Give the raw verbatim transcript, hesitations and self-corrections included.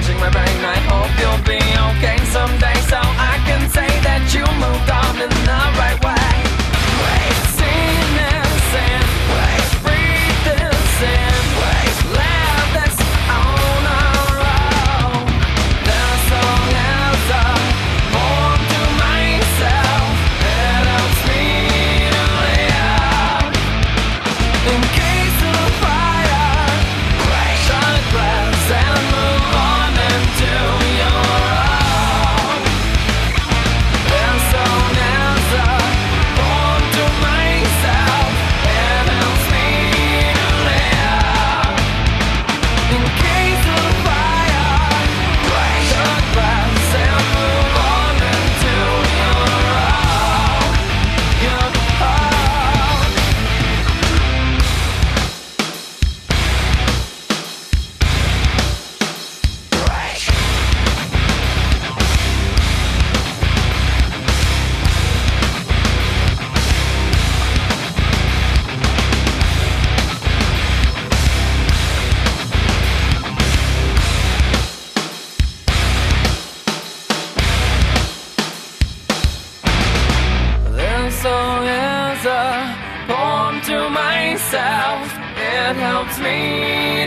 changing my brain. I hope you'll be okay someday, so I can say that you moved on in the right way. Wait, seen this and wait, breathe this in, wait, let this on our own. This song is a poem to myself. It helps me to live in case of fire. Wait, shut a glass and move on into your own. This song is a poem to myself. It helps me to live in case of fire. Wait, shut a glass and move on into your own. Your own. This song is a poem to myself. It helps me